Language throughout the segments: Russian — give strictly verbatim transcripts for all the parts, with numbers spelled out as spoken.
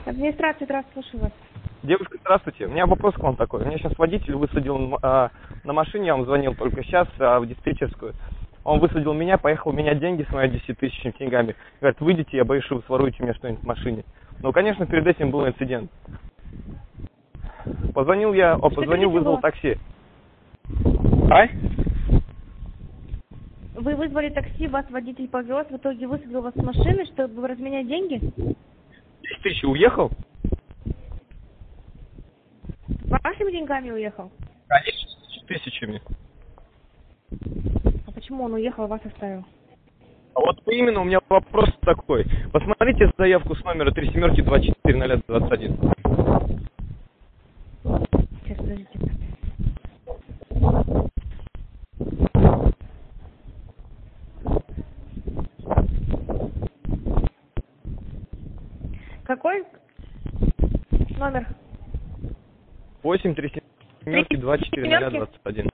Администрация, здравствуйте, слушаю вас. Девушка, здравствуйте. У меня вопрос к вам такой. Меня сейчас водитель высадил а, на машине, я вам звонил только сейчас, а, в диспетчерскую. Он высадил меня, поехал менять деньги с моими десятитысячными деньгами. Говорит, выйдите, я боюсь, что вы своруете мне что-нибудь в машине. Ну, конечно, перед этим был инцидент. Позвонил я, о, позвонил, вызвал такси. А? Вы вызвали такси, вас водитель повез, в итоге высадил вас с машины, чтобы разменять деньги? десять тысяч уехал? Вашими деньгами уехал? Конечно, с тысячами. А почему он уехал, вас оставил? А вот именно у меня вопрос такой. Посмотрите заявку с номера три семерки два четыре ноль двадцать один. Сейчас, подождите. Какой номер? восемь три семерки два четыре ноль двадцать один.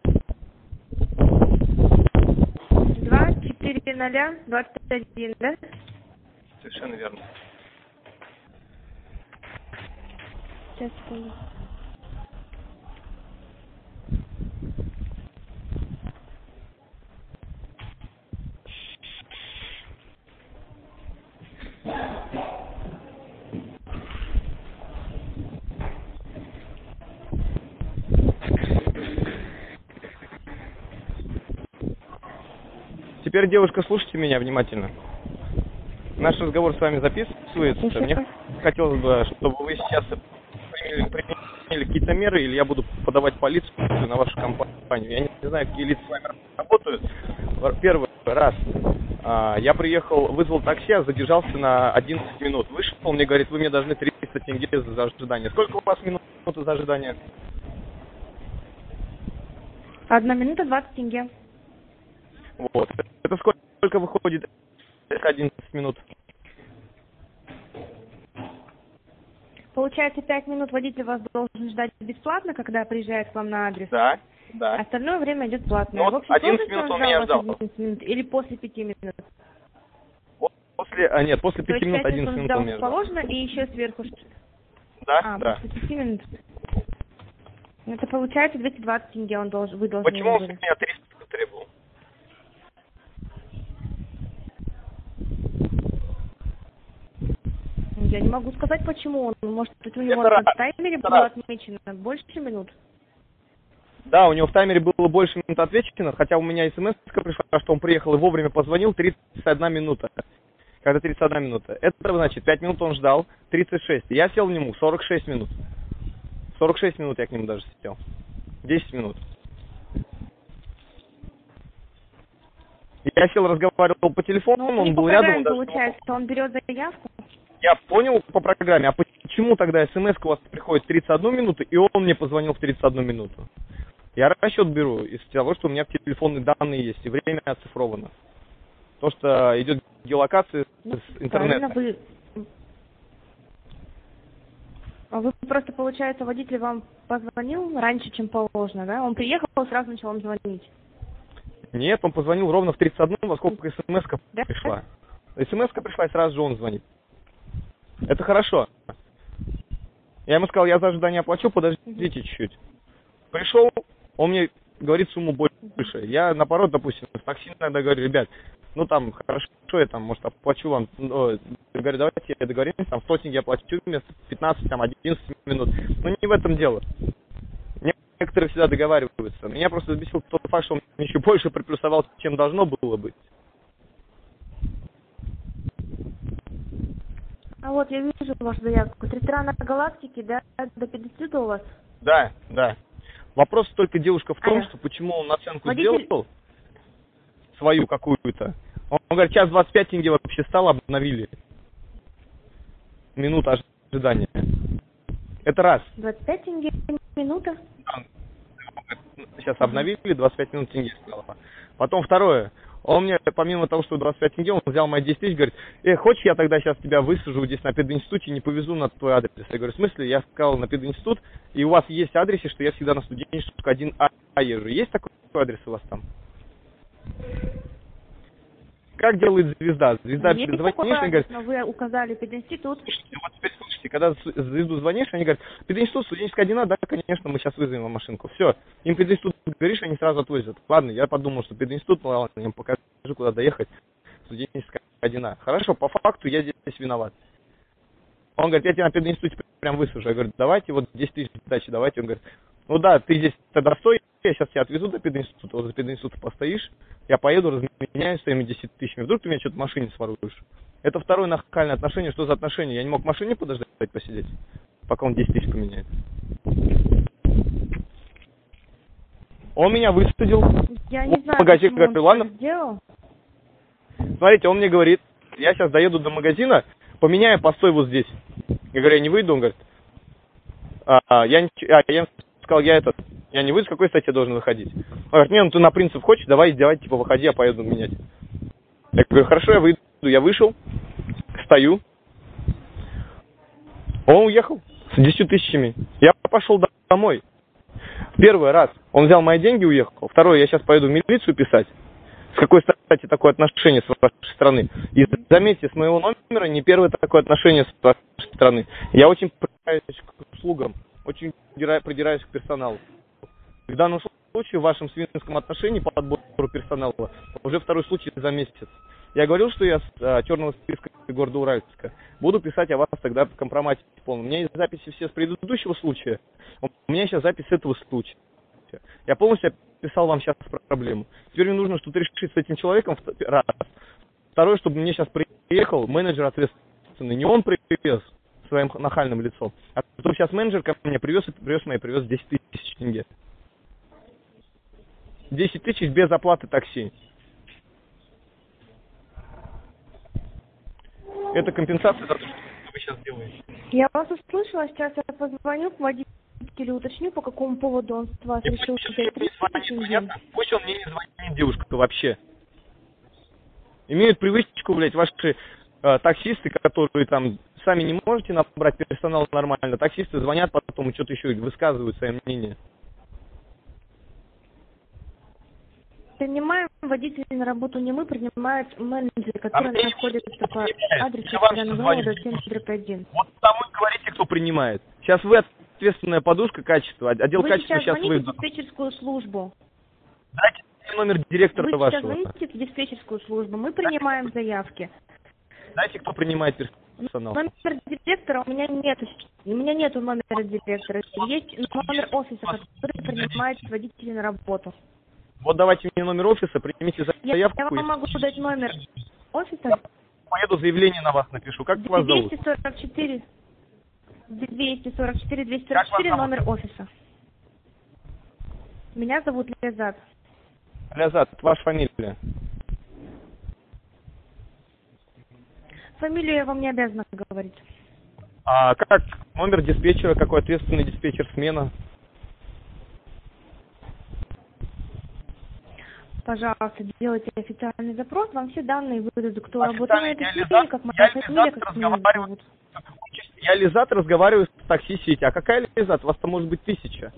два четыре ноль двадцать один, да? Совершенно верно. Сейчас, секунду. Теперь, девушка, слушайте меня внимательно. Наш разговор с вами записывается. Мне хотелось бы, чтобы вы сейчас приняли, приняли какие-то меры, или я буду подавать полицию на вашу компанию. Я не знаю, какие лица с вами работают. Первый раз. Я приехал, вызвал такси, задержался на одиннадцать минут. Вышел, он мне говорит, вы мне должны триста тенге за ожидание. Сколько у вас минут за ожидание? Одна минута двадцать тенге. Вот. Это сколько, сколько выходит одиннадцать минут? Получается, пять минут водитель вас должен ждать бесплатно, когда приезжает к вам на адрес? Да, да. Остальное время идет платно. Ну, в общем, одиннадцать минут он меня ждал. одиннадцать минут, или после пяти минут? После, а нет, после пяти минут одиннадцать одиннадцать минут он меня ждал. положено, и еще сверху. Да, а, да. после пяти минут. Это получается двести двадцать тенге он должен, вы должны. Почему он с меня триста требовал? Я не могу сказать, почему он. Может, у него Это на таймере это было раз. отмечено больше минут? Да, у него в таймере было больше минут отвечено, хотя у меня смс-ка пришла, что он приехал и вовремя позвонил, тридцать одна минута. Когда тридцать одна минута. Это значит, пять минут он ждал, тридцать шесть. Я сел в нему сорок шесть минут. сорок шесть минут я к нему даже сидел. десять минут. Я сел, разговаривал по телефону, ну, он был по рядом. Он получается, даже... он берет заявку? Я понял по программе, а почему тогда смс у вас приходит в тридцать одну минуту, и он мне позвонил в тридцать одну минуту? Я расчет беру из того, что у меня телефонные данные есть, и время оцифровано. То, что идет геолокация ну, с интернета. Вы... вы просто, получается, водитель вам позвонил раньше, чем положено, да? Он приехал и сразу начал вам звонить? Нет, он позвонил ровно в тридцать одну, во сколько смс-ка да? пришла. смс-ка пришла, и сразу же он звонит. Это хорошо. Я ему сказал, я за ожидание оплачу, подождите чуть-чуть. Пришел, он мне говорит сумму больше. Я, наоборот, допустим, в такси иногда говорю, ребят, ну там, хорошо, я там, может, оплачу вам, ну, говорю, давайте договоримся, там, сто тенге оплачу вместо пятнадцать, там, одиннадцать минут. Но не в этом дело. Некоторые всегда договариваются. Меня просто взбесил тот факт, что он еще больше приплюсовал, чем должно было быть. А вот я вижу вашу заявку. Ресторан галактики, да, до пятидесяти у вас? Да, да. Вопрос только, девушка, в том, а что почему он наценку водитель... сделал, свою какую-то. Он, он говорит, час двадцать пять тенге вообще стало, обновили. Минута ожидания. Это раз. двадцать пять тенге минута? Сейчас обновили, двадцать пять минут тенге стало. Потом второе. Он мне, помимо того, что двадцать пять тенге, он взял мои десять тысяч, говорит, э, хочешь, я тогда сейчас тебя высажу здесь на пединституте и не повезу на твой адрес? Я говорю, в смысле? Я сказал на пединститут, и у вас есть адрес, что я всегда на студенческую один А езжу. Есть такой адрес у вас там? Как делает звезда? Звезда есть звонит такой и адрес, говорит... но вы указали пединститут. Слушайте, вот теперь слушайте, И когда звезду звонишь, они говорят, пединститут, студенческая один А, да, конечно, мы сейчас вызовем вам машинку. Все, им пединститут говоришь, они сразу отвозят. Ладно, я подумал, что пединститут, ну ладно, я им покажу, куда доехать. Студенческая один А. Хорошо, по факту я здесь виноват. Он говорит, я тебя на пединституте прям высажу. Я говорю, давайте, вот десять тысяч сдачи, давайте. Он говорит, ну да, ты здесь тогда стой, я сейчас тебя отвезу до пединститута, вот за пединститута постоишь, я поеду, разменяюсь своими десятью тысячами. Вдруг ты меня что-то в машине своруешь. Это второе нахальное отношение. Что за отношение? Я не мог в машине подождать, посидеть, пока он десять тысяч поменяет. Он меня высадил. Я не знаю, в магазин, почему говорю, он ладно. так сделал. Смотрите, он мне говорит, я сейчас доеду до магазина, поменяю, постой вот здесь. Я говорю, я не выйду, он говорит, а, я, не, а, я сказал, я этот, я не выйду, с какой стати я должен выходить? Он говорит, не, ну ты на принцип хочешь, давай, давай, типа, выходи, я поеду менять. Я говорю, хорошо, я выйду, я вышел, стою. Он уехал с десятью тысячами. Я пошел домой. Первый раз он взял мои деньги и уехал. Второй, я сейчас поеду в милицию писать. С какой стати такое отношение с вашей стороны? И заметьте, с моего номера не первое такое отношение с вашей стороны. Я очень придираюсь к услугам, очень придираюсь к персоналу. В данном случае в вашем свинском отношении по отбору персонала уже второй случай за месяц. Я говорил, что я с а, черного списка города Уральска. Буду писать о вас тогда в компромате полном. У меня есть записи все с предыдущего случая. У меня сейчас запись с этого случая. Я полностью описал вам сейчас проблему. Теперь мне нужно что-то решить с этим человеком. Раз. Второе, чтобы мне сейчас приехал менеджер ответственный. Не он привез своим нахальным лицом, а чтобы сейчас менеджер ко мне привез и привез мои привез десять тысяч тенге. десять тысяч без оплаты такси. Это компенсация за то, что вы сейчас делаете. Я вас услышала, сейчас я позвоню к водителю, уточню, по какому поводу он с вас И решил пусть, взять он не звонит, тысячи. понятно? Пусть он мне не звонит, девушка, вообще. Имеют привычку, блядь, ваши э, таксисты, которые там сами не можете набрать персонал нормально. Таксисты звонят потом и что-то еще высказывают свое мнение. Принимаем водителей на работу не мы, принимают менеджеры, которые а находятся по адресу семь один. Вот тому и говорите, кто принимает. Сейчас вы ответственная подушка качества, отдел вы качества сейчас сейчас звоните вы... в диспетчерскую службу. Дайте мне номер директора вы вашего. Вы сейчас звоните в диспетчерскую службу, мы принимаем заявки. Знаете, кто принимает персонал? Номер директора у меня нет. У меня нету номера директора. Есть номер офиса, который принимает водителей на работу. Вот давайте мне номер офиса, примите заявку. Я, я вам могу дать номер офиса. Я поеду заявление на вас напишу. Как вас зовут? двести сорок четыре, двести сорок четыре, двести сорок четыре номер офиса. Меня зовут Лязат. Лязат, ваша фамилия? Фамилию я вам не обязана говорить. А как номер диспетчера, какой ответственный диспетчер, смена? Пожалуйста, делайте официальный запрос, вам все данные выдадут, кто работает на этой смене, смене, как моя фамилия, как меня зовут. Я Лизат разговариваю с такси-сети. А какая Лизат? У вас-то может быть тысяча.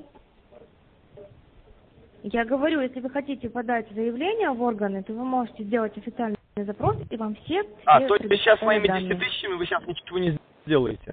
Я говорю, если вы хотите подать заявление в органы, то вы можете сделать официальный запрос, и вам все... А, все то есть сейчас с моими данные. десятью тысячами вы сейчас ничего не сделаете?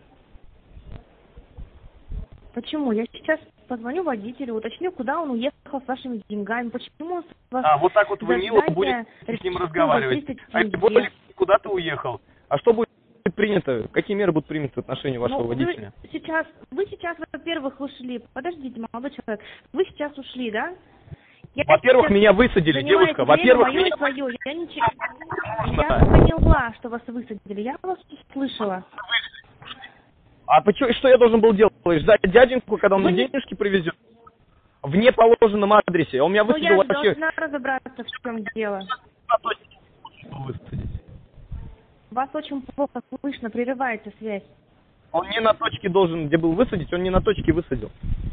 Почему? Я сейчас позвоню водителю, уточню, куда он уехал с вашими деньгами, почему он с вас... А, вот так вот вы мило задание будете с ним решил разговаривать. тридцать А тенге. более куда ты уехал? А что будет принято? Какие меры будут приняты в отношении вашего Ну, водителя? Вы сейчас, вы сейчас, во-первых, ушли. Подождите, молодой человек. Вы сейчас ушли, да? Я Во-первых, сейчас меня высадили, занимаете девушка. время Во-первых, мое и меня... свое. Я, ничего... Я поняла, что вас высадили. Я вас услышала. А почему, что я должен был делать? Ждать дяденьку, когда он Вы мне не- денежки привезет? В неположенном адресе. Он меня Но высадил я вообще... должна разобраться, в чем дело. Высадить. Вас очень плохо слышно, прерывается связь. Он не на точке должен, где был высадить, он не на точке высадил.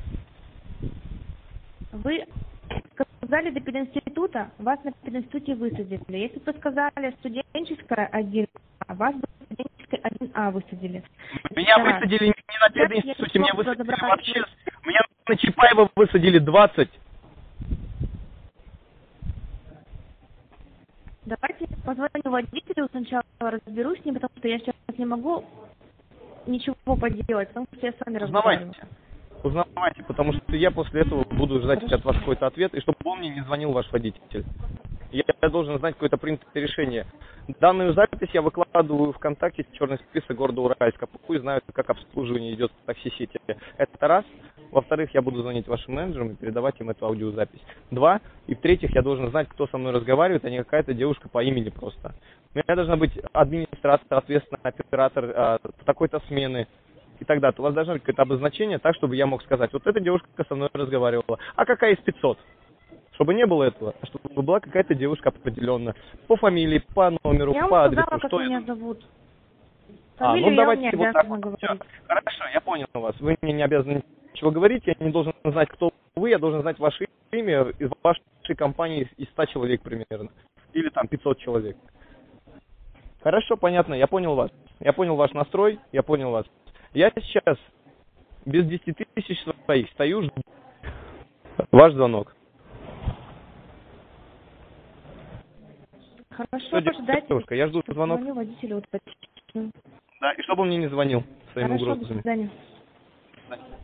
Вы сказали до пединститута, вас на пединституте высадили. Если бы вы сказали студенческая один А, вас бы студенческая один А высадили. Меня Раз. высадили не на Сейчас пединституте, я меня смогу высадили разобраться. вообще... Меня на Чапаева высадили двадцать. Давайте позвоню водителю, сначала разберусь с ним, потому что я сейчас не могу ничего поделать, потому что я с вами Узнавайте. разговариваю. Узнавайте, потому что я после этого буду ждать Хорошо. от вас какой-то ответ, и чтобы он мне не звонил, ваш водитель. Я, я должен знать какое-то принятое решение. Данную запись я выкладываю в ВКонтакте в черный список города Уральска. Пусть знают, как обслуживание идет в такси-сети. Это раз. Во-вторых, я буду звонить вашим менеджерам и передавать им эту аудиозапись. Два. И в-третьих, я должен знать, кто со мной разговаривает, а не какая-то девушка по имени просто. У меня должна быть администратор, соответственно, оператор э, такой-то смены. И так далее. У вас должно быть какое-то обозначение так, чтобы я мог сказать, вот эта девушка со мной разговаривала. А какая из пятисот? Чтобы не было этого, а чтобы была какая-то девушка определенная. По фамилии, по номеру, Я по вам адресу. сказала, как что меня это? зовут. А, Фамилию ну я вам не давайте вот так обязана вот. Всё. говорить. Хорошо, я понял вас. Вы мне не обязаны ничего говорить, я не должен знать, кто вы, я должен знать ваше имя из вашей компании из ста человек примерно. Или там пятьсот человек. Хорошо, понятно, я понял вас. Я понял ваш настрой, я понял вас. Я сейчас без десяти тысяч своих стою, жду ваш звонок. Хорошо, Всё, пождайте. девушка, я жду звонок. Звоню водителю, уточню. Да, и чтобы он мне не звонил своими Хорошо, до угрозами. свидания. До свидания.